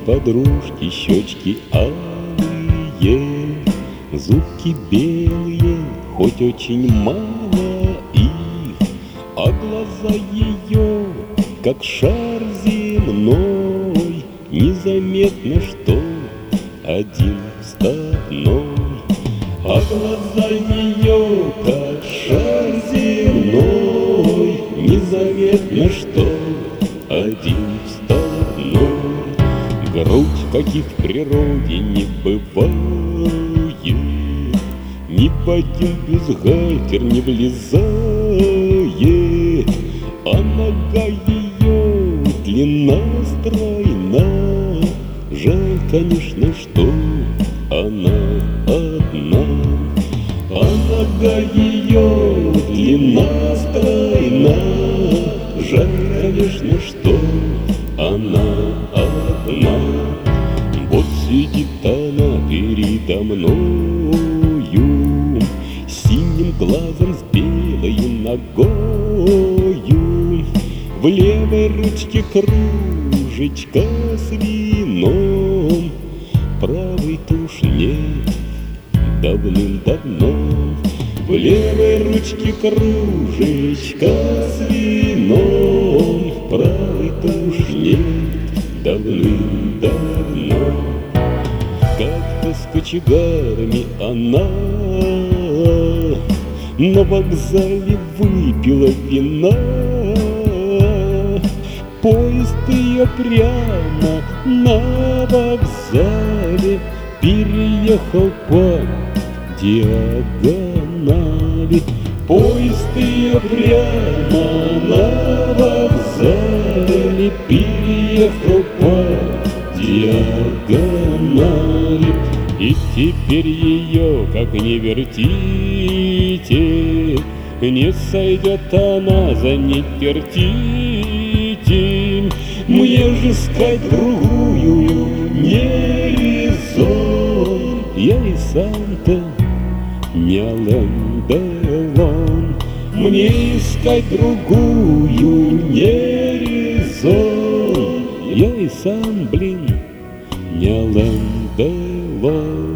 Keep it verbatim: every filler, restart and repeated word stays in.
подружки щечки алые, зубки белые, хоть очень мало их, а глаза ее, как шар земной, незаметно, что один вставной. А глаза ее, как шар земной, незаметно, что один вставной. Грудь, каких в природе не бывает, ни в один бюстгальтер не влезает, а нога ее длинна, стройна. Жаль, конечно, что она одна, а нога ее длинна, стройна. Жаль, конечно, что она одна. Вот сидит она передо мною, синим глазом с белой ногою. В левой ручке кружечка с вином, правой-то уж нет давным-давно. В левой ручке кружечка с вином, правой-то уж нет давным-давно. Как-то с кочегарами она на вокзале выпила вина. Поезд ее прямо на вокзале переехал по диагонали. Поезд ее прямо на вокзале переехал по диагонали. И теперь ее, как ни вертите, не сойдет она за Нефертити. Мне же искать другую не резон, я и сам-то не Ален Делон. Мне искать другую не резон, я и сам, блин, не Ален Делон.